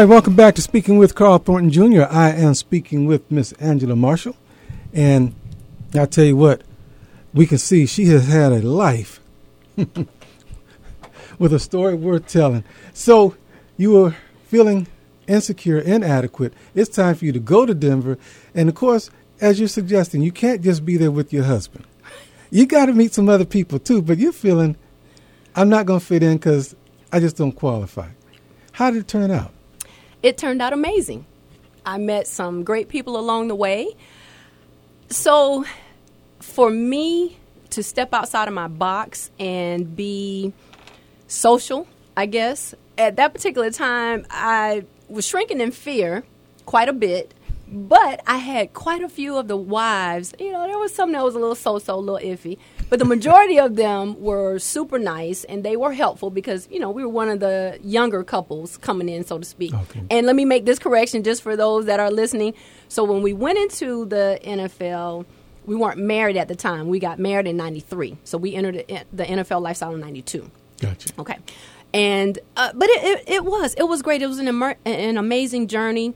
right, welcome back to Speaking with Carl Thornton Jr. I am speaking with Miss Angela Marshall. And I'll tell you what, we can see she has had a life with a story worth telling. So you were feeling insecure, inadequate. It's time for you to go to Denver. And, of course, as you're suggesting, you can't just be there with your husband. You got to meet some other people, too. But you're feeling, I'm not going to fit in because I just don't qualify. How did it turn out? It turned out amazing. I met some great people along the way. So for me to step outside of my box and be social, I guess, at that particular time, I was shrinking in fear quite a bit. But I had quite a few of the wives. You know, there was some that was a little so-so, a little iffy. But the majority of them were super nice, and they were helpful because, you know, we were one of the younger couples coming in, so to speak. Okay. And let me make this correction just for those that are listening. So when we went into the NFL, we weren't married at the time. We got married in 93. So we entered the NFL lifestyle in 92. Gotcha. Okay. And but it was great. It was an amazing journey.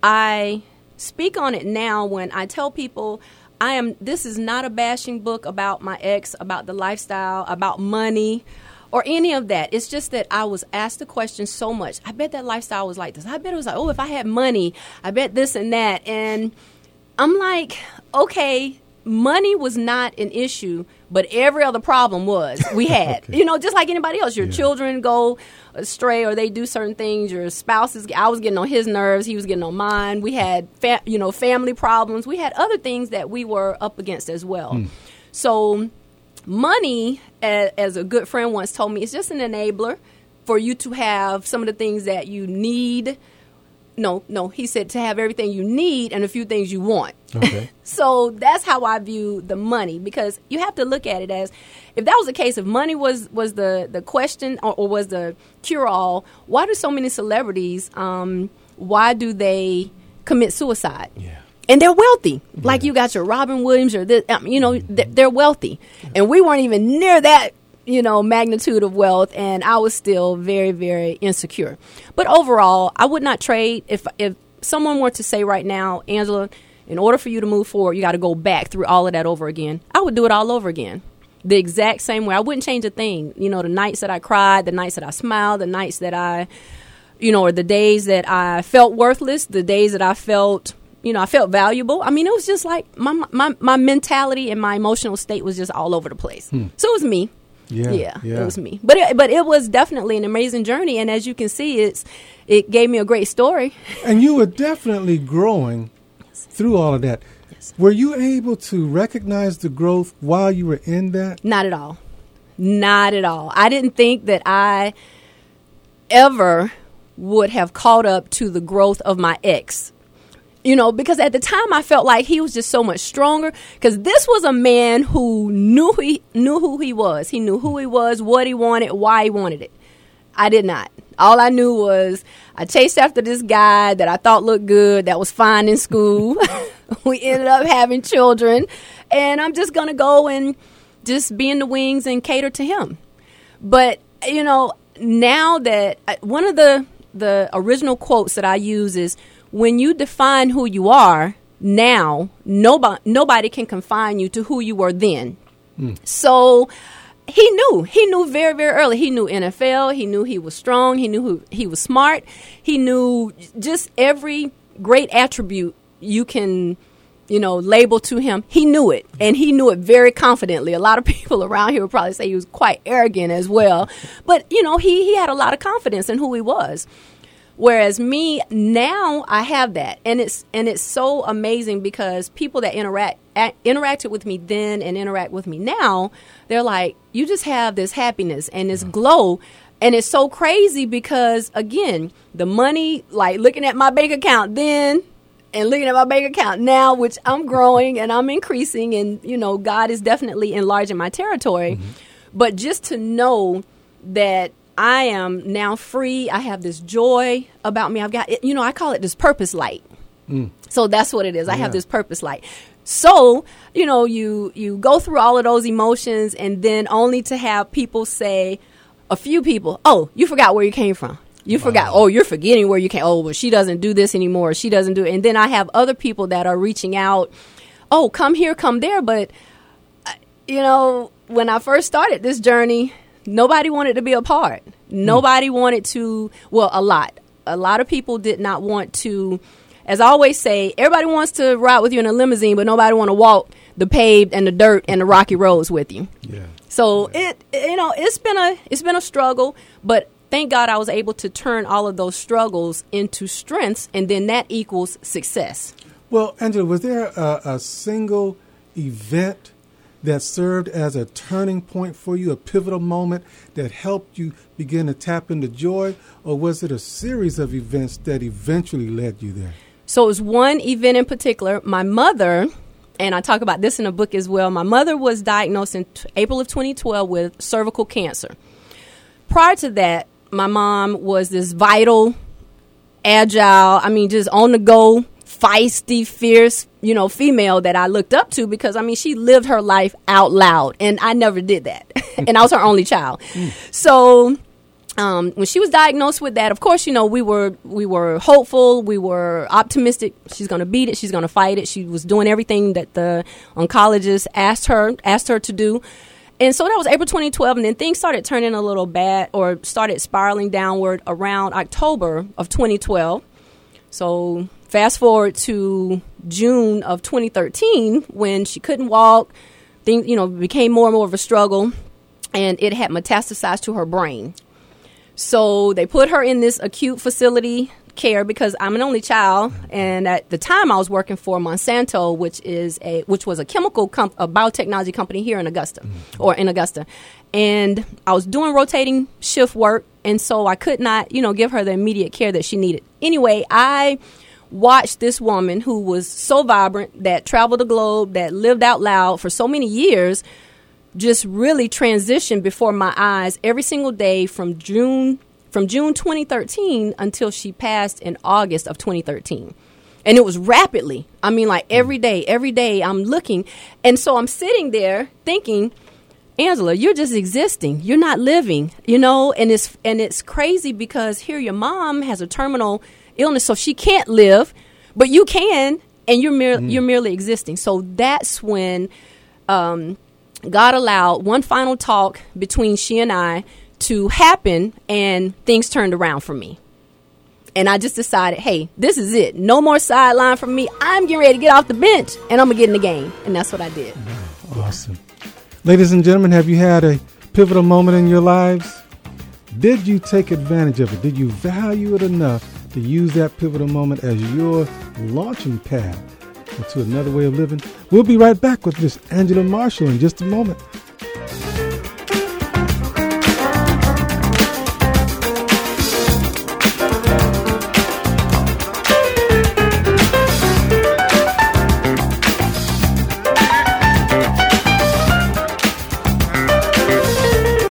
I speak on it now when I tell people this is not a bashing book about my ex, about the lifestyle, about money, or any of that. It's just that I was asked the question so much. I bet that lifestyle was like this. I bet it was like, oh, if I had money, I bet this and that. And I'm like, okay, money was not an issue, but every other problem was we had. Okay. You know, just like anybody else. Your children go astray or they do certain things. Your spouses, I was getting on his nerves. He was getting on mine. We had, family problems. We had other things that we were up against as well. So money, as a good friend once told me, is just an enabler for you to have some of the things that you need. No, he said to have everything you need and a few things you want. Okay. So that's how I view the money, because you have to look at it as, if that was the case, if money was the question or was the cure-all, why do so many celebrities, why do they commit suicide? Yeah. And they're wealthy. Yeah. Like you got your Robin Williams or this, they're wealthy. And we weren't even near that magnitude of wealth, and I was still very, very insecure. But overall, I would not trade. If someone were to say right now, Angela, in order for you to move forward, you got to go back through all of that over again, I would do it all over again. The exact same way. I wouldn't change a thing. The nights that I cried, the nights that I smiled, the nights that I, or the days that I felt worthless, the days that I felt, I felt valuable. I mean, it was just like my mentality and my emotional state was just all over the place. So it was me. Yeah, it was me. But it was definitely an amazing journey, and as you can see, it gave me a great story. And you were definitely growing through all of that. Yes. Were you able to recognize the growth while you were in that? Not at all. Not at all. I didn't think that I ever would have caught up to the growth of my ex. Because at the time I felt like he was just so much stronger, because this was a man who knew who he was. He knew who he was, what he wanted, why he wanted it. I did not. All I knew was I chased after this guy that I thought looked good, that was fine in school. We ended up having children, and I'm just going to go and just be in the wings and cater to him. But, now that one of the original quotes that I use is, when you define who you are now, nobody can confine you to who you were then. So he knew very, very early. He knew NFL. He knew he was strong. He knew he was smart. He knew just every great attribute you can, label to him. He knew it, and he knew it very confidently. A lot of people around here would probably say he was quite arrogant as well. But, he had a lot of confidence in who he was. Whereas me, now I have that. And it's so amazing, because people that interacted with me then and interact with me now, they're like, you just have this happiness and this glow. And it's so crazy because, again, the money, like looking at my bank account then and looking at my bank account now, which I'm growing and I'm increasing, and, God is definitely enlarging my territory. Mm-hmm. But just to know that I am now free. I have this joy about me. I've got, I call it this purpose light. So that's what it is. I have this purpose light. So, you go through all of those emotions, and then only to have people say, a few people, oh, you forgot where you came from. You forgot. Oh, you're forgetting where you came. Oh, well, she doesn't do this anymore. She doesn't do it. And then I have other people that are reaching out. Oh, come here, come there. But, when I first started this journey, nobody wanted to be a part. Nobody wanted to, a lot. A lot of people did not want to, as I always say, everybody wants to ride with you in a limousine, but nobody want to walk the paved and the dirt and the rocky roads with you. Yeah. So it's been a struggle, but thank God I was able to turn all of those struggles into strengths, and then that equals success. Well, Angela, was there a single event that served as a turning point for you, a pivotal moment that helped you begin to tap into joy, or was it a series of events that eventually led you there? So it was one event in particular. My mother, and I talk about this in a book as well, my mother was diagnosed in April of 2012 with cervical cancer. Prior to that, my mom was this vital, agile, just on the go, feisty, fierce, female that I looked up to because, she lived her life out loud, and I never did that. And I was her only child. So when she was diagnosed with that, of course, we were hopeful, we were optimistic. She's going to beat it. She's going to fight it. She was doing everything that the oncologist asked her to do. And so that was April 2012, and then things started turning a little bad, or started spiraling downward around October of 2012. So fast forward to June of 2013, when she couldn't walk, things, became more and more of a struggle, and it had metastasized to her brain. So they put her in this acute facility care because I'm an only child, and at the time I was working for Monsanto, which was a a biotechnology company here in Augusta, and I was doing rotating shift work, and so I could not, give her the immediate care that she needed. Anyway, I watched this woman who was so vibrant, that traveled the globe, that lived out loud for so many years, just really transition before my eyes every single day from June 2013 until she passed in August of 2013. And it was rapidly. Every day I'm looking. And so I'm sitting there thinking, Angela, you're just existing. You're not living, and it's crazy because here your mom has a terminal illness, so she can't live, but you can, and you're merely existing. So that's when God allowed one final talk between she and I to happen, and things turned around for me. And I just decided, hey, this is it. No more sideline for me. I'm getting ready to get off the bench, and I'm going to get in the game. And that's what I did. Awesome. Ladies and gentlemen, have you had a pivotal moment in your lives? Did you take advantage of it? Did you value it enough to use that pivotal moment as your launching pad into another way of living? We'll be right back with Miss Angela Marshall in just a moment